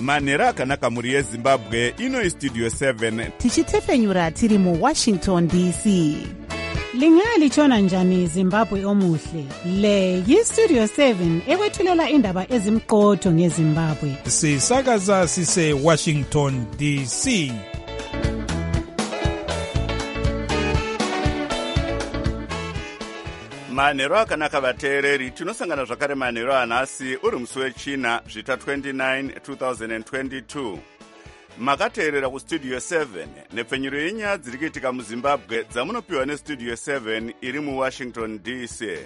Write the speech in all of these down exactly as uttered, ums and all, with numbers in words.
manhero akanaka mhuri yezimbabwe. Ino istudio seven tichitefenyura tiri muwashington D C. Lingalitshona njani Zimbabwe omuhle? Le yistudio seven ekwethulela indaba ezimqotho ngeZimbabwe. Sisakaza sise Washington D C. manhero akanaka vateereri, tinosangana zvakare manhero anhasi uri musi wechina zvita twenty-nine twenty twenty-two. Makateerera kustudio seven nepfenyuro yenyaya dziri kuitika muzimbabwe dzamunopiwa nestudio seven iri muwashington D C.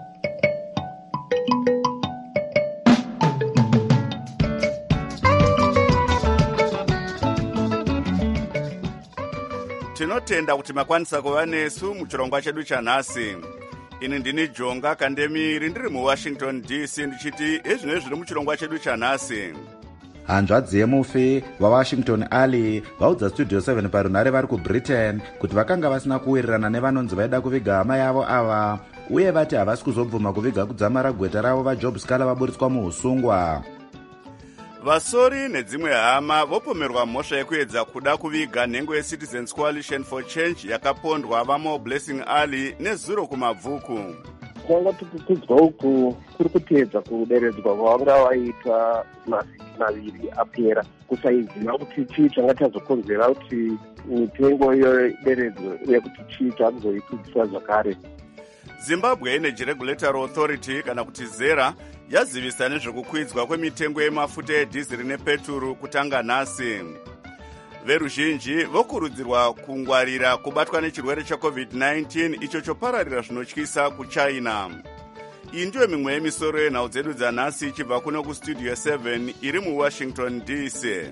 Tinotenda kuti makwanisa kuva nesu muchirongwa chedu chanhasi. Ini ndini Jonga Kandemiri ndiri muwashington D C ndichiti ezvino zviri muchirongwa chedu chanhasi. Hanzvadzi yemufi vaWashington Ali vaudza Studio seven parunhare vari kuBritain kuti vakanga vasina kuwirirana nevanonzi vaida kuviga hama yavo ava, uye vati havasi kuzobvuma kuviga kudzamara gweta ravo vaJob Scala vaburitswa muusungwa. Vasori nedzimwe hama vopomerwa mhosva yekuedza kuda kuviga nhengo yeCitizens Coalition for Change yakapondwa vamo Blessing Ali nezuro kumabvuku. Kwanga tukukudzwa uku kuri kuteedza kuderedzwa kwavanga vaita mavhiki maviri apera, kusaiziva kuti chii changa chazokonzera kuti mitengo iyo ideredzwe uye kuti chii chakuzoikudziswa zvakare. Zimbabwe Energy Regulatory Authority kana kuti ZERA yazivisa nezvekukwidzwa kwemitengo yemafuta edhiziri nepeturu kutanga nhasi. Veruzhinji vokurudzirwa kungwarira kubatwa nechirwere checovid nineteen icho chopararira zvinotyisa kuChina. Iyi ndiyo mimwe yemisoro yenhau dzedu dzanhasi ichibva kuno kustudio seven iri muwashington D C.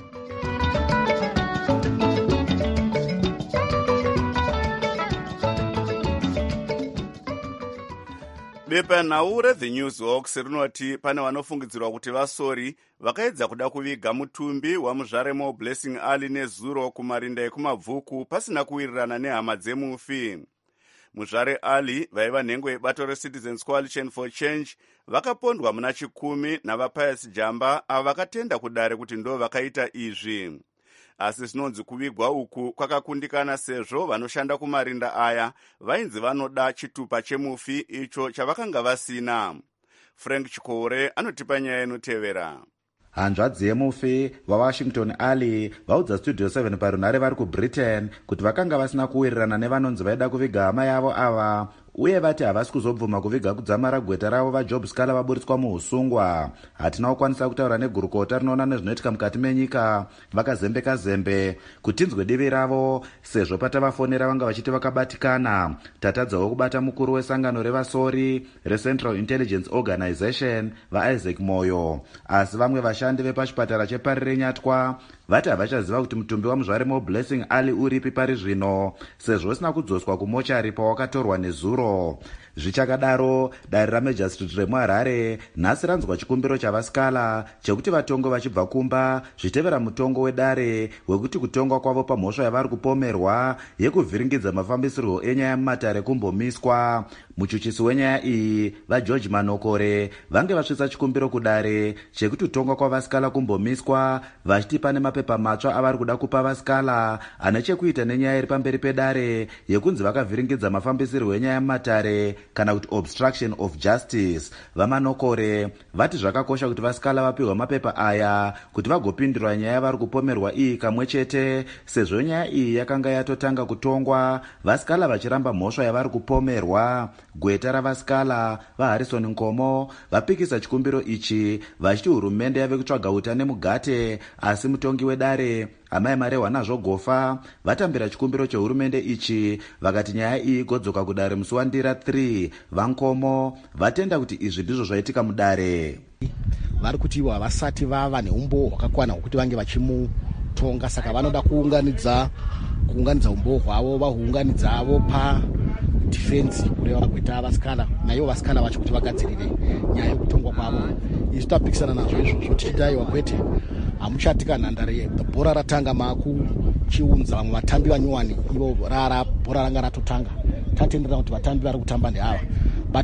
Bepanhau reThe Newshawks rinoti pane vanofungidzirwa kuti vasori vakaedza kuda kuviga mutumbi wamuzvaremo Blessing Ali nezuro kumarinda ekumabvuku pasina kuwirirana nehama dzemufi. Muzvare Ali vaiva nhengo yebato reCitizens Coalition for Change vakapondwa muna chikumi navaPius Jamba ava vakatenda kudare kuti ndo vakaita izvi. Asi zvinonzi kuvigwa uku kwakakundikana sezvo vanoshanda kumarinda aya vainzi vanoda chitupa chemufi icho chavakanga vasina. Frank Chikore anotipa nyaya inotevera. Hanzvadzi yemufi vaWashington Ali vaudza Studio seven parunhare vari kuBritain kuti vakanga vasina kuwirirana nevanonzi vaida kuviga hama yavo ava, uye vati havasi kuzobvuma kuviga kudzamara gweta ravo vaJob Scala vaburitswa muusungwa. Hatina kukwanisa kutaura negurukota rinoona nezvinoitika mukati menyika vakazembeka zembe kuti tinzwe divi ravo, sezvo patavafonera vanga vachiti vakabatikana. Tatadzawo kubata mukuru wesangano revasori reCentral Intelligence Organization vaIsaac Moyo, asi vamwe vashandi vepachipatara cheParire Nyatwa vati havachaziva kuti mutumbi wamuzvaremo Blessing Ali uripi pari zvino, sezvo usina kudzoswa kumochari pawakatorwa nezuro. Zvichakadaro, dare raMajor Street remuHarare nhasi ranzwa chikumbiro chavaScala chekuti vatongo vachibva kumba zvitevera mutongo wedare wekuti kutongwa kwavo pamhosva yavari kupomerwa yekuvhiringidza mafambisirwo enyaya mumatare kumbomiswa. Muchuchisi wenyaya iyi vaGeorge Manokore vange vasvitsa chikumbiro kudare chekuti kutongwa kwavaScala kumbomiswa, vachiti pane mapepa matsva avari kuda kupa vaScala ane chekuita nenyaya iri pamberi pedare yekunzi vakavhiringidza mafambisirwo enyaya mumatare kana kuti obstruction of justice. VaManokore vati zvakakosha kuti vaScala vapiwa mapepa aya kuti vagopindura nyaya yavari kupomerwa iyi kamwe chete, sezvo nyaya iyi yakanga yatotanga kutongwa vaScala vachiramba mhosva yavari kupomerwa. Gweta ravaScala vaHarrison Nkomo vapikisa chikumbiro ichi vachiti hurumende yave kutsvaga utane mugate, asi mutongi wedare amai Marehwa nazvo Gofa vatambira chikumbiro chehurumende ichi vakati nyaya iyi igodzoka kudare musi waNdira three. VaNkomo vatenda kuti izvi ndizvo zvaitika mudare. Vari kuti ivo havasati vava neumbo hwakakwana hwekuti vange vachimutonga, saka vanoda kuunganidza kuunganidza umbo hwavo vahuunganidza vopa defense kureva gweta vaScala naivo vaScala vacho kuti vagadzirire nyaya yekutongwa kwavo. Izvi tapikisana nazvo izvozvo tichidaiwa kwete hamuchatika nhandare bhora ratanga makuchiunza vamwe vatambi vanyuwani ivo rara bhora ranga ratotanga tatenderera kuti vatambi vari kutamba ndeava but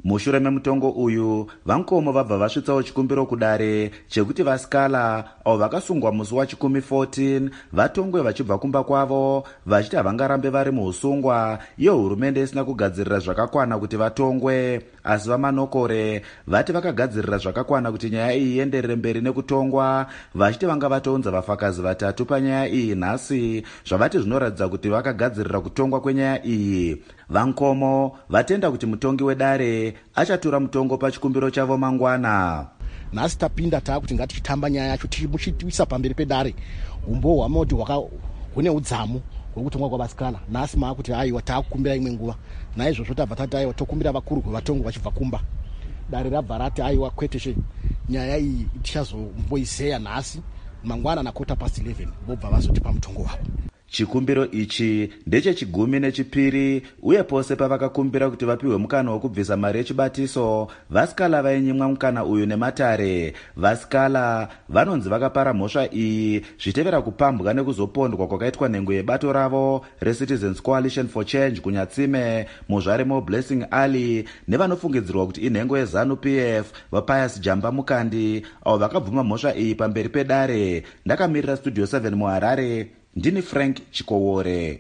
mushure memutongo uyu vankomo vabva vasvitsawo chikumbiro kudare chekuti vasikala avo vakasungwa musi wachikumi fourteen vatongwe vachibva kumba kwavo vachiti havangarambe vari muusungwa iyo hurumende isina kugadzirira zvakakwana kuti vatongwe. Asi vamanokore vati vakagadzirira zvakakwana kuti nyaya iyi ienderere mberi nekutongwa, vachiti vanga vatounza vafakazi vatatu panyaya iyi nhasi, zvavati zvinoratidza kuti vakagadzirira kutongwa kwenyaya iyi. Vankomo vatenda kuti mutongi wedare achatura mutongo pachikumbiro chavo mangwana. Nhasi tapinda taakuti ngatichitamba nyaya yacho tichimuchitisa pamberi pedare umbo hwamoti hune udzamu hwekutongwa kwavasikana. Nhasi maakuti aiwa taakukumbira imwe nguva, naizvozvo tabva tati aiwa tokumbira vakuru kwevatongo vachibva kumba. Dare rabva rati aiwa kwete nyaya iyi tichazomboizeya nhasi mangwana nakota past eleven vobva vazotipa mutongo wavo. Chikumbiro ichi ndechechigumi nechipiri uye pose pavakakumbira kuti vapiwe mukana wokubvisa mari yechibatiso, vasikala vainyimwa mukana uyu nematare. Vasikala vanonzi vakapara mhosva iyi zvitevera kupambwa nekuzopondwa kwakaitwa nhengo yebato ravo reCitizens Coalition for Change kunyatsime muzvaremo Blessing Ali nevanofungidzirwa kuti inhengo yeZANU-P F vaPius Jamba Mukandi avo vakabvuma mhosva iyi pamberi pedare. Ndakamirira Studio seven muHarare, ndini Frank Chikowore.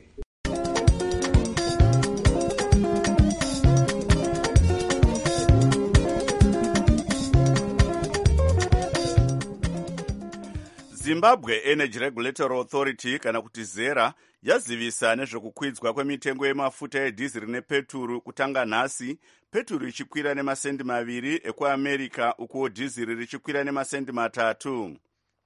Zimbabwe Energy Regulatory Authority kana kuti ZERA yazivisa nezvekukwidzwa kwemitengo yemafuta edhiziri nepeturu kutanga nhasi, peturu ichikwira nemasendi maviri ekuAmerica uko dhiziri richikwira nemasendi matatu.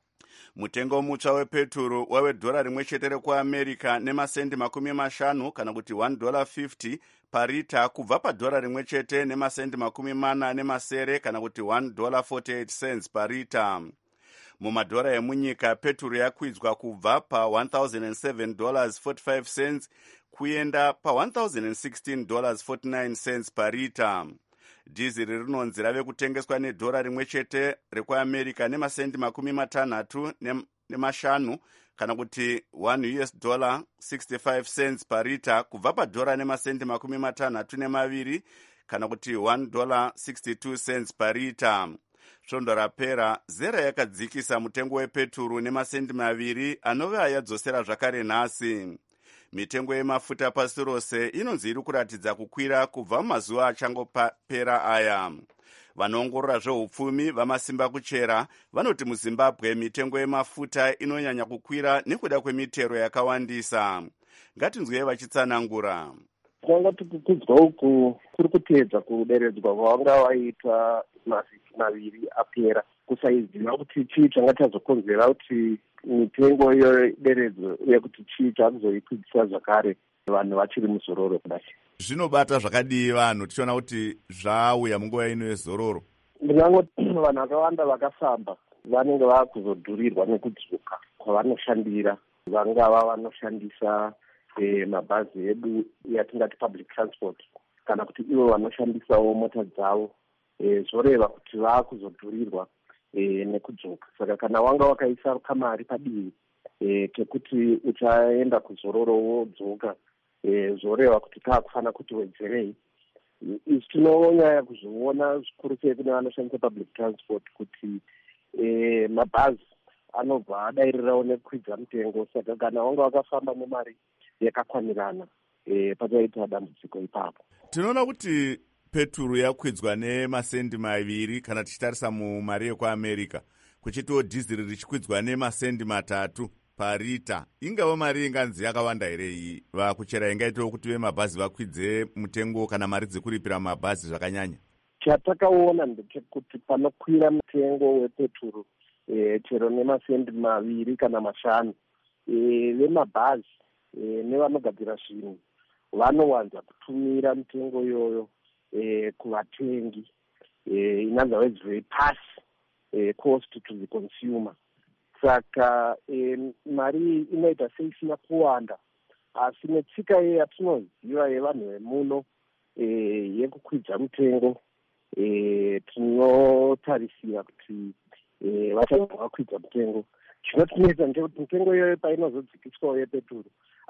Mutengo mutsva wepeturu wave dhora rimwe chete rekuAmerica nemasendi makumi mashanu kana kuti one dollar fifty parita kubva padhora rimwe chete nemasendi makumi mana nemasere kana kuti one dollar forty-eight cents parita. Mumadhora emunyika peturu yakwidzwa kubva pa one thousand seven dollars forty-five cents kuenda pa one thousand sixteen dollars forty-nine cents parita. Dhiziri rinonzi rave kutengeswa nedhora rimwe chete rekuAmerica nemasendi makumi matanhatu nemashanu kana kuti one U S dollar sixty-five cents parita kubva padhora nemasendi makumi matanhatu nemaviri kana kuti one dollar sixty-two cents parita. Svondo rapera ZERA yakadzikisa mutengo wepeturu nemasendi maviri anove ayadzosera zvakare nhasi. Mitengo yemafuta pasi rose inonzi iri kuratidza kukwira kubva mazuva achangopera aya. Vanoongorora zveupfumi vamasimba kuchera vanoti muZimbabwe mitengo yemafuta inonyanya kukwira nekuda kwemitero yakawandisa. Ngatinzwei vachitsanangura. Tanga tukukudzwa uku kuri kuteedza kuderedzwa kwavanga vaita mavhiki maviri apera, kusaiziva kuti chii changa chazokonzera kuti mitengo iyo ideredzo yekuti chii chakuzoikwidzisa zvakare vanhu vachiri muzororo kudai. Zvinobata zvakadii vanhu tichiona kuti zvauya munguva ino yezororo? Ndingangoti vanhu vakawanda vakafamba vanenge vakuzodhurirwa nekudzoka kwavanoshandira. Vangava vanoshandisa eh, mabhazi edu yatingati public transport kana kuti ivo vanoshandisawo mota dzavo, eh, zvoreva kuti vakuzodhurirwa E, nekudzoka. Saka kana wanga wakaisa kamari padivi e, kekuti uchaenda kuzororo wodzoka, e, zvoreva kuti taakufana kuti wedzerei. Izvi tinonyanya kuzviona zvikuru sei kune vanoshandisa public transport kuti e, mabhazi anobva adairirawo nekukwidza mutengo. Saka kana wanga wakafamba nemari yakakwanirana e, pachaita dambudziko ipapo. Tinoona kuti peturu yakwidzwa nemasendi maviri kana tichitarisa mumari yekuAmerica, kuchitiwo dhiziri richikwidzwa nemasendi matatu parita. Ingava mari inganzi yakawanda here iyi? Vakuchera ingaitawo kuti vemabhazi vakwidze mutengo kana mari dzekuripira mabhazi zvakanyanya? Chatakaona ndechekuti panokwira mutengo wepeturu e, chero nemasendi maviri kana mashanu, e, vemabhazi e, nevanogadzira zvinhu vanowanza kutumira mutengo iyoyo Eh, kuvatengi, eh, in other words they pass eh, cost to the consumer. Saka eh, mari inoita seisina kuwanda, asi netsika yatinoziva yevanhu vemuno eh, yekukwidza mutengo, eh, tinotarisira kuti eh, vachabva vakwidza mutengo. Chinotinetsa ndechekuti mutengo iyoyo painozodzikiswawo yepeturu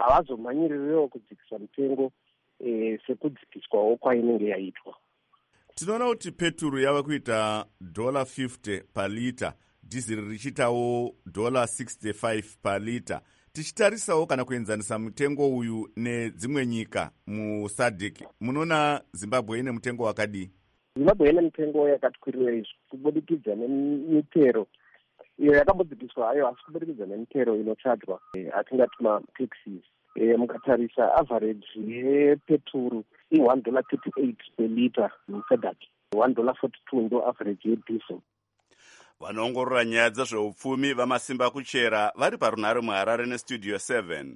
havazomhanyirirewo kudzikisa mutengo E, sekudzikiswawo kwainenge yaitwa. Tinoona kuti peturu yava kuita dola fifty palita, dizili richitawo dola sixty-five palita. Tichitarisawo kana kuenzanisa mutengo uyu nedzimwe nyika musadc, munoona Zimbabwe ine mutengo wakadii? Zimbabwe ine mutengo yakati kwirirei kubudikidza nemitero iyo yakambodzidziswa hayo, asi kubudikidza nemitero inotsvadzwa atingati mataxes. Mukatarisa average yepeturu i one dollar thirty-eight per liter musadc, one dollar forty-two ndo average yediesel. Vanoongorora nyaya dzezveupfumi vamasimba kuchera vari parunhare muHarare nestudio seven.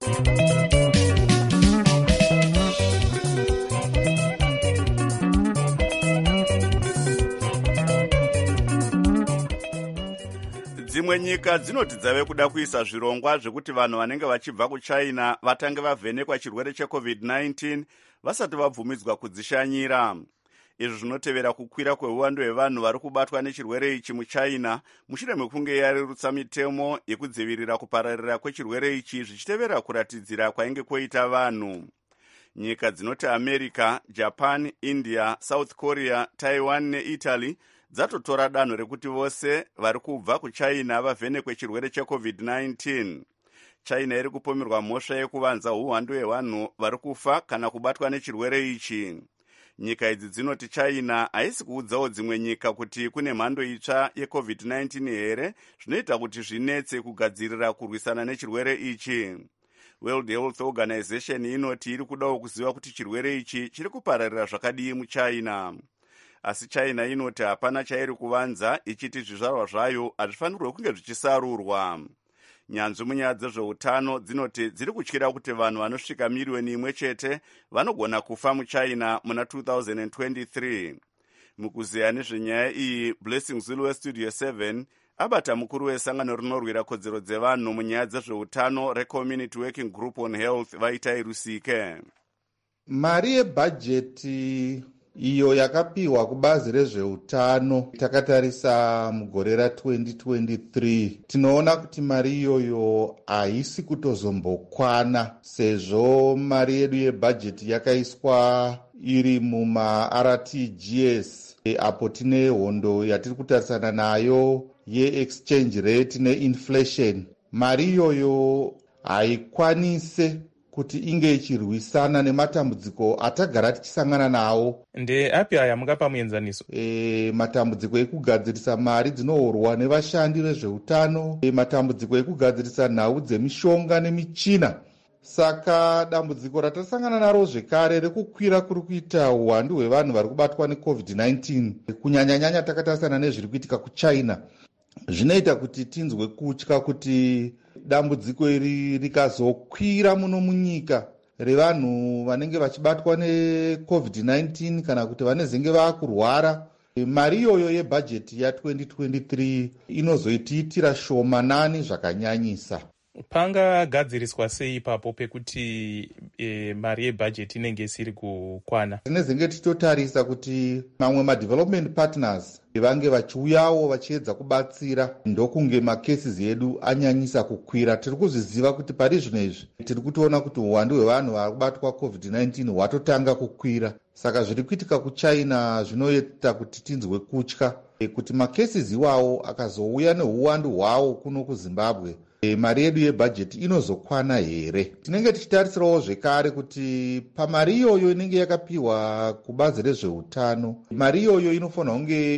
Dzimwe nyika dzinoti dzave kuda kuisa zvirongwa zvekuti vanhu vanenge vachibva kuChina vatange vavhenekwa chirwere checovid nineteen vasati vabvumidzwa kudzishanyira. Izvi zvinotevera kukwira kweuwandu hwevanhu vari kubatwa nechirwere ichi muChina mushure mekunge yarerutsa mitemo yekudzivirira kupararira kwechirwere ichi zvichitevera kuratidzira kwainge kwoita vanhu. Nyika dzinoti America, Japan, India, South Korea, Taiwan neItaly dzatotora danho rekuti vose vari kubva kuChina vavhenekwe chirwere checovid nineteen. China iri kupomerwa mhosva yekuvanza uwandu hwevanhu vari kufa kana kubatwa nechirwere ichi. Nyika idzi dzinoti China haisi kuudzawo dzimwe nyika kuti kune mhando itsva yecovid nineteen here, zvinoita kuti zvinetse kugadzirira kurwisana nechirwere ichi. World Health Organization inoti iri kudawo kuziva kuti chirwere ichi chiri kupararira zvakadii muChina. Asi China inoti hapana chairi kuvanza, ichiti zvizvarwa zvayo hazvifanirwe kunge zvichisarurwa. Nyanzvi munyaya dzezveutano dzinoti dziri kutyira kuti vanhu vanosvika miriyoni imwe chete vanogona kufa muChina muna two thousand twenty-three. Mukuziya nezvenyaya iyi, Blessing Zulu westudio seven abata mukuru wesangano rinorwira kodzero dzevanhu munyaya dzezveutano reCommunity Working Group on Health Vaitai Rusike. Mari yebhajeti iyo yakapiwa kubazi rezveutano takatarisa mugore ra-twenty twenty-three, tinoona kuti mari iyoyo haisi kutozombokwana, sezvo mari yedu yebhajeti yakaiswa iri muma-R T G S, apo tine hondo yatiri kutarisana nayo ye-exchange rate ne-inflation. Mari iyoyo haikwanise kuti inge ichirwisana nematambudziko atagara tichisangana nawo. Nde api aya mungapa muenzaniso? E, matambudziko ekugadzirisa mari dzinohorwa nevashandi vezveutano, e, matambudziko ekugadzirisa nhau dzemishonga nemichina. Saka dambudziko ratasangana naro zvekare rekukwira kuri kuita uwandu hwevanhu vari kubatwa necovid nineteen, kunyanya-nyanya takatarisana nezviri kuitika kuChina, zvinoita kuti tinzwe kutya kuti dambudziko iri rikazokwira muno munyika revanhu vanenge vachibatwa necovid nineteen kana kuti vanezenge vakurwara, mari iyoyo yebhajeti ya-twenty twenty-three inozoitiitira shomanani zvakanyanyisa. Pangagadziriswa sei ipapo pekuti e, mari yebhajeti inenge isiri kukwana? Tinezenge tichitotarisa kuti mamwe madevelopment partners vange vachiuyawo vachiedza kubatsira, ndokunge macases edu anyanyisa kukwira. Tiri kuzviziva kuti pari zvino izvi tiri kutoona kuti uwandu hwevanhu vari kubatwa covid nineteen hwatotanga kukwira. Saka zviri kuitika kuChina zvinoita kuti tinzwe kutya kuti macases iwawo akazouya neuwandu hwawo kuno kuZimbabwe, e, mari yedu yebhajeti inozokwana here. Tinenge tichitarisirawo zvekare kuti pamari iyoyo inenge yakapiwa kubazi rezveutano, mari iyoyo inofanira kunge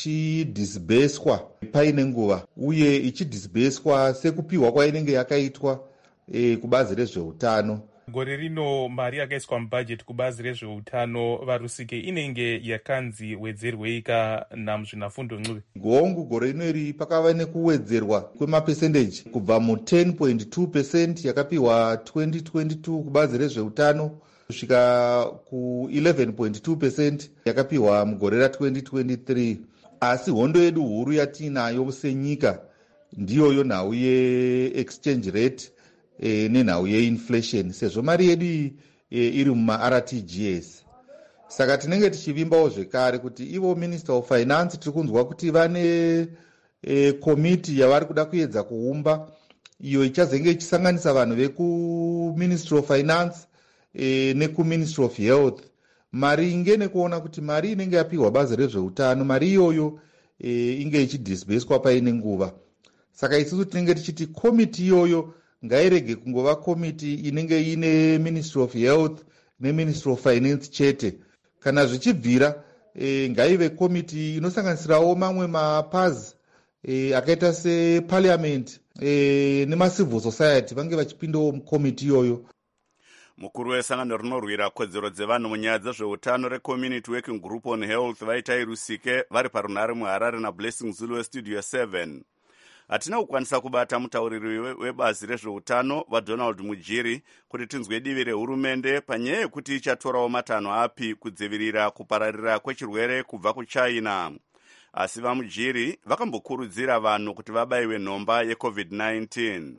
ichidisbeswa paine nguva, uye ichidisbeswa sekupiwa kwainenge yakaitwa e, kubazi rezveutano. Gore rino mari yakaiswa mubhajeti kubazi rezveutano varusike inenge yakanzi wedzerweika namuzvinafundo ncube. Gongu gore rino iri pakava nekuwedzerwa kwemapesendeji kubva mu-ten point two percent yakapiwa twenty twenty-two kubazi rezveutano kusvika ku-eleven point two percent yakapiwa mugore ra-twenty twenty-three. Asi hondo yedu huru yatinayo senyika ndiyoyo nhau ye-exchange rate E, nenhau yeinflation, sezvo mari yedu e, iri muma-R T G S. Saka tinenge tichivimbawo zvekare kuti ivo Minister of Finance tiri kunzwa kuti vane e, komiti yavari kuda kuedza kuumba, iyo ichazenge ichisanganisa vanhu vekuMinistry of Finance e, nekuMinistry of Health, mari inge nekuona kuti mari inenge yapiwa bazi rezveutano, mari iyoyo e, inge ichidisbaswa paine nguva. Saka isusu tinenge tichiti komiti iyoyo ngairege kungova komiti inenge ine Ministry of Health neMinistry of Finance chete. Kana zvichibvira e, ngaive komiti inosanganisirawo mamwe mapazi e, akaita seParliament e, nemacivil society vange vachipindawo mukomiti iyoyo. Mukuru wesangano rinorwira kodzero dzevanhu munyaya dzezveutano reCommunity Working Group on Health Vaitai Rusike vari parunare muHarare naBlessing Zulu weStudio seven. Hatina kukwanisa kubata mutauriri webazi rezveutano vaDonald Mujiri kuti tinzwe divi rehurumende panyaya yekuti ichatorawo matanho api kudzivirira kupararira kwechirwere kubva kuChina. Asi vaMujiri vakambokurudzira vanhu kuti vabayiwe nhomba yeCovid nineteen.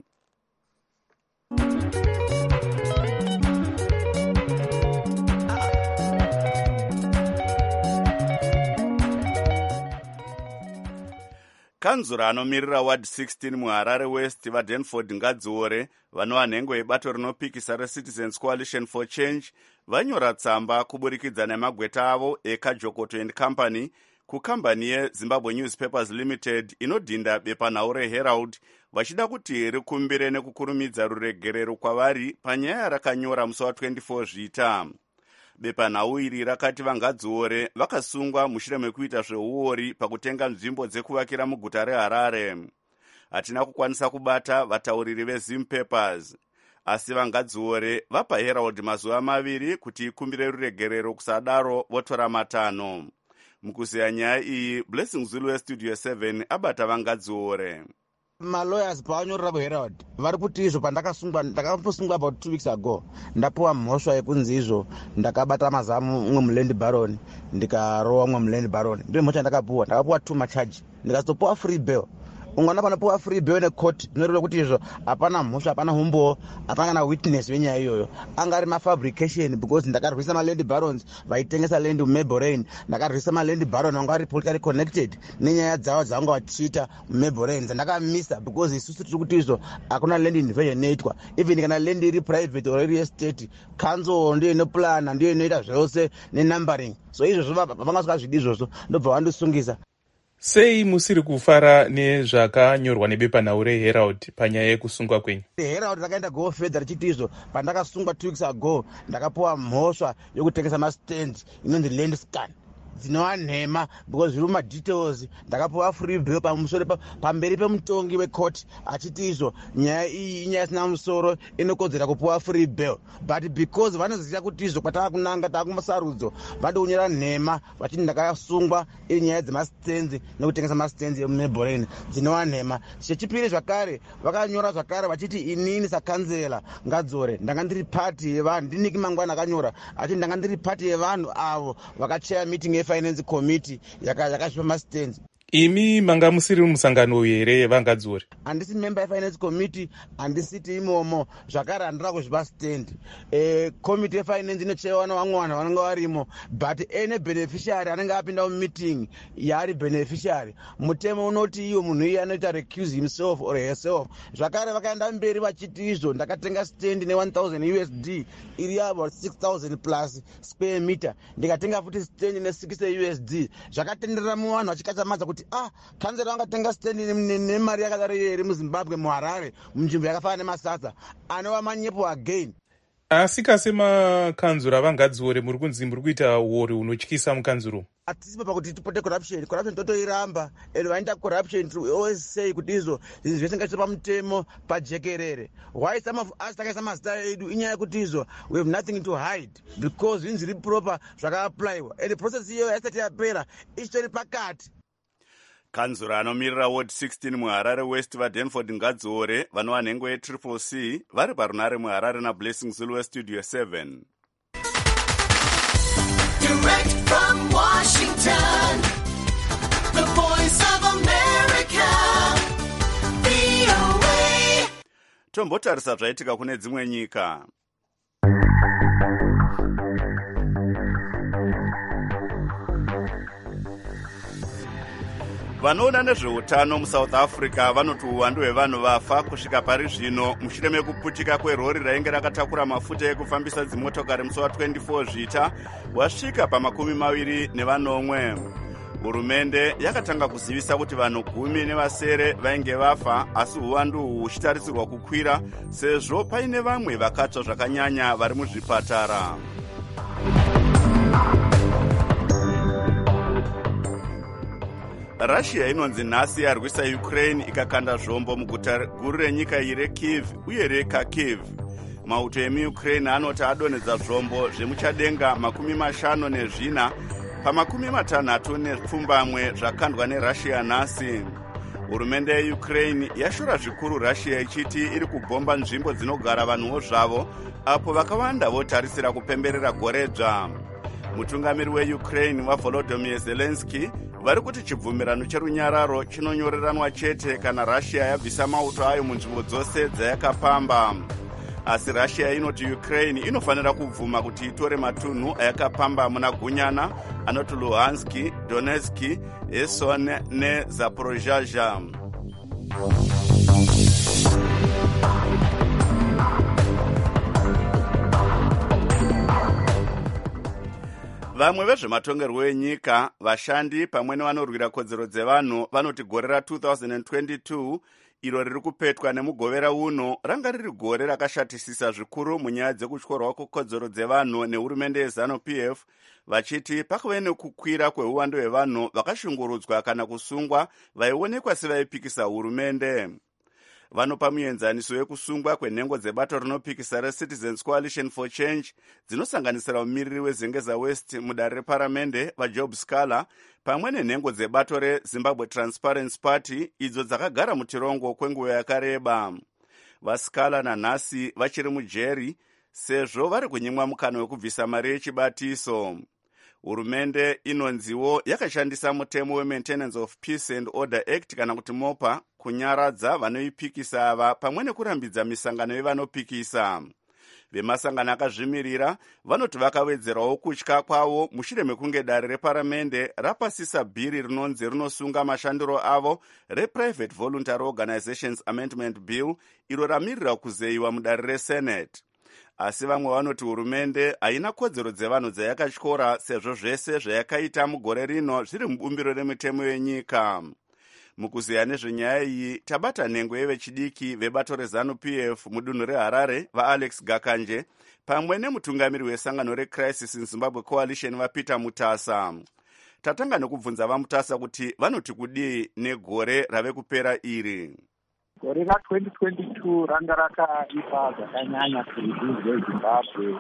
Kanzura anomirira Ward sixteen muHarare West vaDenford Ngadziore vanova nhengo yebato rinopikisa reCitizens Coalition for Change vanyora tsamba kuburikidza nemagweta avo eKajokoto and Company kukambani yeZimbabwe Newspapers Limited inodhinda bepanhau reHerald vachida kuti rikumbire nekukurumidza ruregerero kwavari panyaya yarakanyora musi wa-twenty-four Zvita. Bepanhau iri rakati vaNgadziore vakasungwa mushure mekuita zveuori pakutenga nzvimbo dzekuvakira muguta reHarare. Hatina kukwanisa kubata vatauriri veZimpapers, asi vaNgadziore vapa Herald mazuva maviri kuti ikumbire ruregerero, kusadaro votora matanho. Mukuziya nyaya iyi, Blessing Zulu weStudio seven abata vaNgadziore. Malawyers pavanyorera kuHerald vari kuti izvo pandakasungwa ndakambosungwa about two weeks ago ndapuwa mhosva yekunzi izvo ndakabata mazamu umwe muland baron ndikarowa umwe muland baron. Ndiyo mhosva ndakapuwa, ndakapuwa two macharge ndikazopuwa free bail. Ungana panopuwa free bail necourt zvinoreva kuti izvo hapana mhosva, hapana humbo, hapana kana witness wenyaya iyoyo. Anga ari mafabrication because ndakarwisa maland barons vaitengesa land muMablelane, ndakarwisa maland baron vanga vari politically connected nenyaya dzavo dzavanga vachiita muMablelane dzandakamisa because isusu tiri kuti izvo hakuna land invasion inoitwa. Even kana land iri private or iri estate, council ndiyo inoplana, ndiyo inoita zvose nenumbering. So izvozvo vangasvika izvozvo ndobva vandosungisa. Sei musiri kufara nezvakanyorwa nebepanhau reHerald panyaya yekusungwa kwenyu? Herald rakaenda go further richiti izvo pandakasungwa two weeks ago ndakapuwa mhosva yokutengesa mastand inonzi land scan dzinova nhema because zviri mumadetails. Ndakapuwa free bail pamusoro pamberi pemutongi wecourt achiti izvo nyaya iyi inyaya isina musoro inokodzera kupuwa free bail, but because vanoziva kuti izvo kwataakunanga taakumasarudzo vandounyora nhema vachiti ndakasungwa iri nyaya dzemastands nekutengesa mastands emuMablelane dzinova nhema. Chechipiri zvakare vakanyora zvakare vachiti inini sakanzela Ngadziore ndanga ndiri pati yevanhu, ndiniki mangwana akanyora achiti ndanga ndiri pati yevanhu avo vakachaya meeting Finance Committee yakashipa mastands. Imi manga musiri musangano here vaNgadziore? Handisi member yeFinance Committee, handisiti imomo, zvakare handira kuzvipa stand. Eh, committee yefinance inochaiwa nevamwe vanhu vanenge varimo, but ene beneficiary anenge apinda mumeeting yaari beneficiary. Mutemo unoti iyo munhu iye anoita recuse himself or herself. Zvakare vakaenda mberi vachiti izvo ndakatenga stand ne one thousand U S D iri about six thousand plus square meter, ndikatenga futi stand ne sixty U S D. Zvakatenderera muvanhu vachikachamadza kuti ah kanzera vangatenga stand nemari yakadaro iri muZimbabwe muHarare munzvimbo yakafanana nemasasa anova manyepo again. Asi kasemakanzura vaNgadziore muri kunzi muri kuita uori hunotyisa mukanzuro? Hatisipa pakuti tipote corruption. Corruption totoiramba, and vaita corruption to always say kuti izvo zvinhu zvese ngachiita pamutemo pajekerere. Why some of us takaisa mazita edu inyaya yekuti izvo we have nothing to hide because zvinhu zviri proper zvakaapplywa, and the process iyoyo haisati yapera ichitori pakati. Kanzura anomirira Ward sixteen muHarare West vaDenford Ngadziore vanova nhengo yeTriple C vari parunare muHarare naBlessing Zulu weStudio seven. Direct from Washington, the voice of America, V O A. Tombotarisa zvaitika kune dzimwe nyika. vanoona nezveutano musouth africa vanoti uwandu hwevanhu vafa kusvika pari zvino mushure mekuputika kwerori rainge rakatakura mafuta ekufambisa dzimotokari musi wa24 zvita wasvika pamakumi maviri nevanomwe. Hurumende yakatanga kuzivisa kuti vanhu gumi nevasere vainge vafa, asi uwandu uhu huchitarisirwa kukwira sezvo paine vamwe vakatsva zvakanyanya vari muzvipatara. Russia inonzi nhasi yarwisa Ukraine ikakanda zvombo muguta guru renyika iyi reKyiv uye reKharkiv. Mauto emuUkraine anoti adonhedza zvombo zvemuchadenga makumi mashanu nezvina pamakumi matanhatu nepfumbamwe zvakandwa neRussia nhasi. Hurumende yeUkraine yashora zvikuru Russia ichiti iri kubhomba nzvimbo dzinogara vanhuwo zvavo, apo vakawanda votarisira kupemberera gore dzva. Mutungamiri weUkraine waVolodymyr Zelensky vari kuti chibvumirano cherunyararo chinonyoreranwa chete kana Russia yabvisa mauto ayo munzvimbo dzose dzayakapamba. Asi Russia inoti Ukraine inofanira kubvuma kuti itore matunhu ayakapamba muna Gunyana, anoti Luhansk, Donetsk, Kherson neZaporozhia. Vamwe vezvematongerwo enyika, vashandi pamwe nevanorwira kodzero dzevanhu vanoti gore ra2022 iro riri kupetwa nemugovera uno ranga riri gore rakashatisisa zvikuru munyaya dzekutyorwa kwekodzero dzevanhu nehurumende yeZANU-P F, vachiti pakave nekukwira kweuwandu hwevanhu vakashungurudzwa kana kusungwa vaionekwa sevaipikisa hurumende. Vanopa muenzaniso wekusungwa kwenhengo dzebato rinopikisa reCitizens Coalition for Change dzinosanganisira mumiriri weZengeza West mudare reparamende vaJob Scala pamwe nenhengo dzebato reZimbabwe Transparency Party idzo dzakagara mutirongo kwenguva yakareba. VaScala nanhasi vachiri mujeri sezvo vari kunyimwa mukana wekubvisa mari yechibatiso. Hurumende inonziwo yakashandisa mutemo weMaintenance of Peace and Order Act kana kuti MOPA kunyaradza vanoipikisa ava pamwe nekurambidza misangano yevanopikisa. Vemasangano akazvimirira vanoti vakawedzerawo kutya kwavo mushure mekunge dare reparamende rapasisa bhiri rinonzi rinosunga mashandiro avo rePrivate Voluntary Organizations Amendment Bill iro ramirira kuzeyiwa mudare reSenate. Asi vamwe vanoti hurumende haina kodzero dzevanhu dzayakatyora sezvo zvese zvayakaita mugore rino zviri mubumbiro remitemo yenyika. Mukuziya nezvenyaya iyi tabata nhengo yevechidiki vebato reZANU-P F mudunhu reHarare vaAlex Gakanje pamwe nemutungamiri wesangano reCrisis in Zimbabwe Coalition vaPeter Mutasa. Tatanga nekubvunza vaMutasa kuti vanoti kudii negore rave kupera iri. Gore ra2022 ranga rakaipa zvakanyanya kurudzi rweZimbabwe.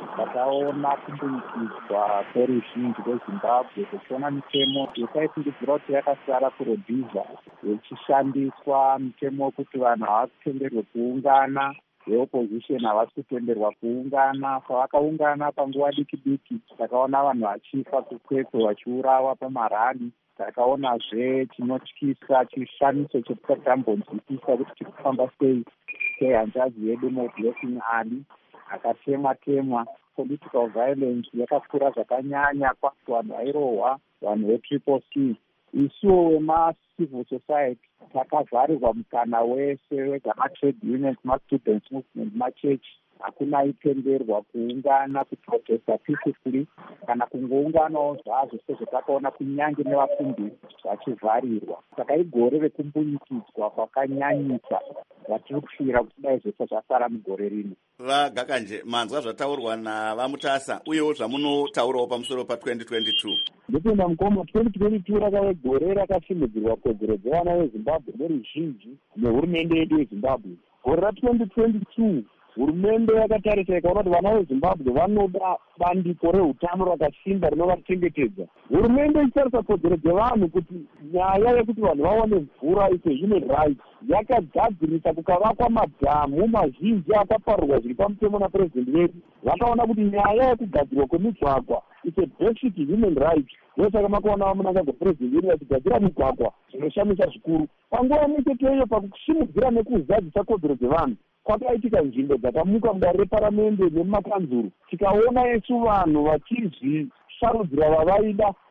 Takaona kubunyikizwa kweruzhinji rweZimbabwe kuchiona mitemo yasaifungidzira kuti yakasara kuRhodhiza yechishandiswa, mitemo wekuti vanhu havasi kutenderwe kuungana, veopposition havasi kutenderwa kuungana. Pavakaungana panguva diki diki takaona vanhu vachifa kukwekwe vachiurawa pamarani. Takaonazve chinotyisa chishamiso chetakambonzwisisa kuti chiri kufamba sei sehanzvadzi yedu muBlessing Ali akatemwa temwa. Political violence yakakura zvakanyanya, kwati vanhu vairohwa, vanhu vetriple C. Isuwo wemacivil society takavharirwa mukana wese wezvamatrade unions, mastudents movement, machechi. Hakuna aitenderwa kuungana kuprotesta peacefully kana kungounganawo zvazvo sezvatakaona kunyange nevafundisi vachivharirwa. Saka igore rekumbunyikidzwa kwakanyanyisa vatiri kushira kuti dai zvese zvasara mugore rino. VaGakanje, manzwa zvataurwa navaMutasa uyewo zvamunotaurawo pamusoro pa2022. Ndipinda mukoma, twenty twenty-two rakave gore rakasimudzirwa kodzero dzevana veZimbabwe neruzhinji nehurumende yedu yeZimbabwe. Gore ra20twenty two hurumende yakatarisa ikaona kuti vana veZimbabwe vanoda bandiko reutano rakasimba rinovachengetedza. Hurumende ichitarisa kodzero dzevanhu kuti nyaya yekuti vanhu vaone mvura ise human rights, yakagadzirisa kukavakwa madhamu mazhinji akaparurwa zviri pamutemo napurezidendi wedu. Vakaona kuti nyaya yekugadzirwa kwemigwagwa ise basic human rights. Ndosaka makaona vamunangagwa purezidendi wedu vachigadzira migwagwa zvinoshamisa zvikuru. Panguva imwecheteyo pakusimudzira nekuzadzisa kodzero dzevanhu kwakaitika nzvimbo dzakamuka mudare reparamende nemumakanzuru, tikaona isu vanhu vachizvisarudzira vavaida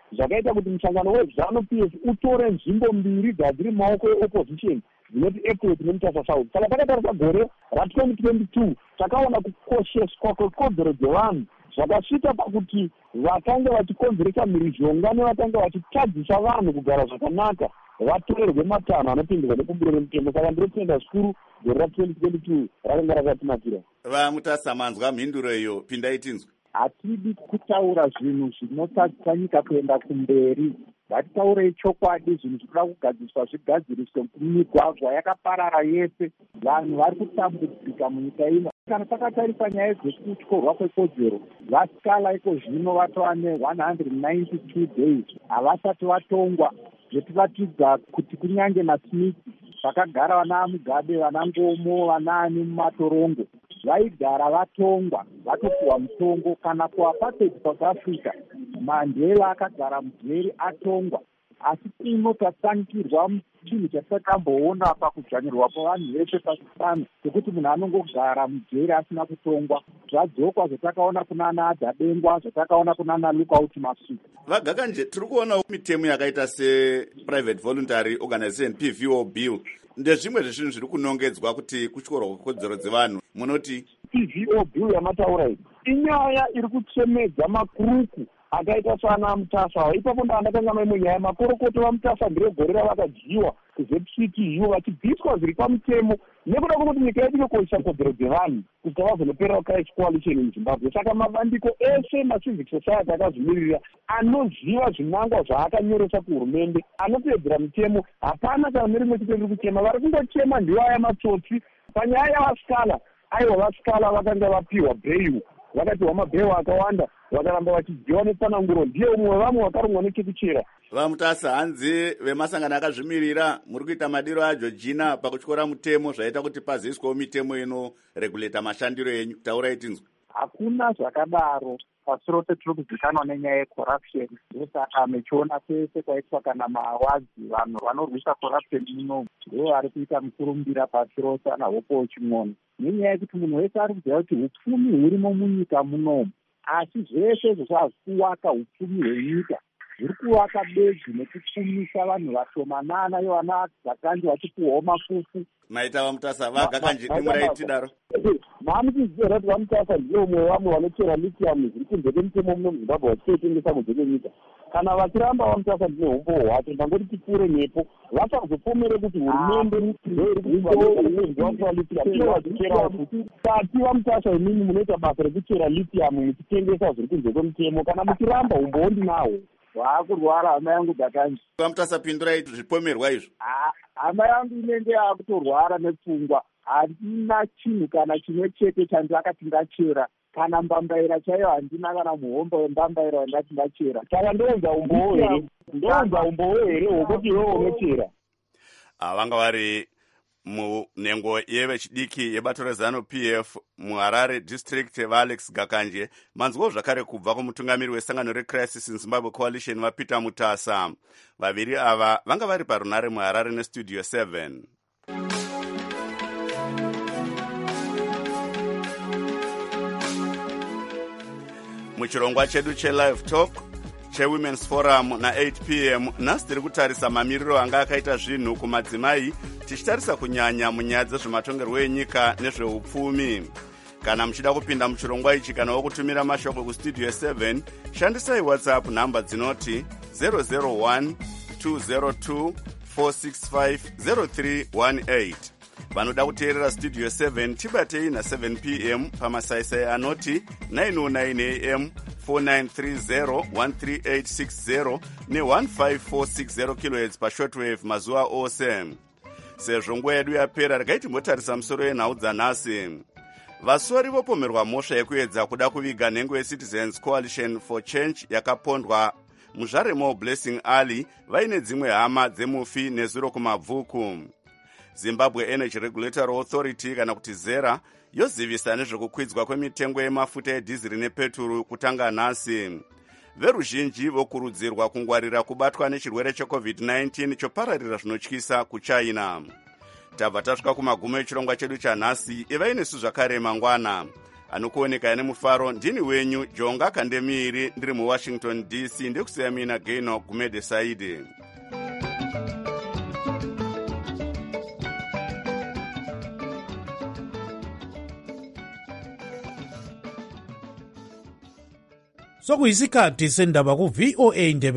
zvakaita kuti musangano wezanu P F utore nzvimbo mbiri dzadziri maoko eopposition dzinoti Epworth neMutasa South. Saka takatarisa gore ra-twenty twenty-two takaona kukosheswa kwekodzero dzevanhu zvakasvika pakuti vakanga vachikonzeresa mhirizhonga nevakanga vachitadzisa vanhu kugara zvakanaka vatorerwe matanho anopindirwa nekumbiro remutemo. Saka ndinotenda zvikuru gore ra-twenty twenty-two rakanga rakatinakira. vaMutasa manzwa mhinduro iyo, pindai tinzwe. Hatidi kutaura zvinhu zvinosadzisa nyika kuenda kumberi. Ngatitaurei chokwadi, zvinhu zvinoda kugadziswa zvigadziriswe. Migwagwa yakaparara yese, vanhu vari kutambudzika munyika ino. Kana takatarisa nyaya dzekutyorwa kwekodzero, vasikala iko zvino vatova ne one hundred ninety-two days havasati vatongwa, zvotiratidza kuti kunyange naSmith vakagara vana Mugabe, vana Ngomo, vanaani mumatorongo vaigara vatongwa vatopiwa mutongo. Kana kuapartheid South Africa, Mandela akagara mujeri atongwa, asi kuno tasanikirwa chinhu chatakamboona pakudzvanyirwa kwavanhu vese pasi pano sekuti munhu anongogara mujeri asina kutongwa. Zvadzokwa zvatakaona kunana Adhabengwa, zvatakaona kunana Lookout Masuku. Vagakanje, tiri kuonawo mitemo yakaita se-Private Voluntary Organization P V O bill ndezvimwe zvezvinhu zviri kunongedzwa kuti kutyorwa kwekodzero dzevanhu. Munoti P V O bill yamataura iyi inyaya iri kuchemedza makuruku akaita sana Mutasa. Ipapo ndandakanga maimwe nyaya makorokoto vaMutasa ndiregore ravakadyiwa kuZ C T U vachibviswa zviri pamutemo nekuda kwokuti nyika yedu inokoshesa kodzero dzevanhu kusvika vazonoperera Christ Coalition muZimbabwe. Saka mabandiko ese macivic society akazvimirira anoziva zvinangwa zvaakanyoresa kuhurumende anotedzera mitemo. Hapana kana nerimwe chete riri kuchema, vari kungochema ndivaya matsotsi. Panyaya yavasikala, aiwa vasikala vakanga vapiwa bheyu, vakapiwa mabheyu akawanda, vakaramba vachidyiwa netsananguro. Ndiye umwe vamwe vakarumwa nechekuchera. vaMutasa, hanzi vemasangano akazvimirira muri kuita madiro aJoργina pakutyora mutemo zvaita kuti pazoiswawo mitemo inoreguleta mashandiro enyu. Taurai tinzwe. Hakuna zvakadaro. Pasi rose tiri kuzikanwa nenyaya yecorruption. Ndosaka mechiona pese kwaitwa kana mawadzi, vanhu vanorwisa corruption muno ndivo vari kuita mukurumbira pasi rose anahopo chimwono. Nenyaya yekuti munhu wese ari kuziva kuti upfumi hurimo munyika munomu, asi zvese zvazvikuwaka upfumi hwenyika zviri kuvaka bedzi nekupfumisa vanhu vashomanana ivana Gakanje vachipuwawo mafufu. Maita vaMutasa vaGakanje dimuraitidaro. Mami tiziva kuti vaMutasa ndiye umwe vamwe vanochera lithium zviri kunze kwemutemo muno muZimbabwe vachitotengesa kunze kwenyika. Kana vachiramba vaMutasa ndine umbo hwacho ndangoti tipfuure nepo vasazopomere kuti hurumende ndoiri kuvaaa lithium vachikerawo futi. Kati vaMutasa imimi munoita basa rekuchera lithium muchitengesa zviri kunze kwemutemo. Kana muchiramba umbowo ndinawo. Waakurwara hama yangu Gakanje. vaMutasa pindurai zvipomerwa izvo. Hama yangu inenge yakutorwara nepfungwa. Handina chinhu kana chimwe chete chandakati ndachera. Kana mbambaira chaiyo handina, kana muhombo wembambaira wandati ndachera. Saka ndonza umbowo here, ndonza umbowo here hwokuti iwewe unochera. Vanga vari munhengo yevechidiki yebato rezanu P F muHarare district vaAlex Gakanje. Manzwawo zvakare kubva kumutungamiri wesangano reCrisis in Zimbabwe Coalition vaPeter Mutasa. Vaviri ava vanga vari parunare muHarare nestudio seven. Muchirongwa chedu cheLive Talk cheWomen's Forum na-eight p m nhasi tiri kutarisa mamiriro anga akaita zvinhu kumadzimai, tichitarisa kunyanya munyaya dzezvematongerwo enyika nezveupfumi. Kana muchida kupinda muchirongwa ichi kana wokutumira mashoko kustudio seven, shandisai WhatsApp nhamba dzinoti zero zero one two zero two four six five zero three one eight. Vanoda kuteerera studio seven tibatei na-seven p m pamasaisai anoti nine oh nine a m four nine three zero one three eight six zero ne one five four six zero kilohertz pashortwave mazuva ose. Sezvo nguva yedu yapera, regai timbotarisa musoro yenhau dzanhasi. Vasori vopomerwa mhosva yekuedza kuda kuviga nhengo yeCitizens Coalition for Change yakapondwa muZaremo Blessing Ali vaine dzimwe hama dzemufi nezuro kumabvuku. Zimbabwe Energy Regulatory Authority kana kuti ZERA yozivisa nezvekukwidzwa kwemitengo yemafuta edhiziri nepeturu kutanga nhasi. Veruzhinji vokurudzirwa kungwarira kubatwa nechirwere checovid nineteen chopararira zvinotyisa kuChina. Tabva tasvika kumagumo echirongwa chedu chanhasi. Ivai nesu zvakare mangwana. anokuoneka nemufaro ndini wenyu Jonga Kandemiri ndiri muWashington D C ndikusiya mina Gaino Gumede Saidi. sokuyisikhathi sendaba ku V O A Ndebe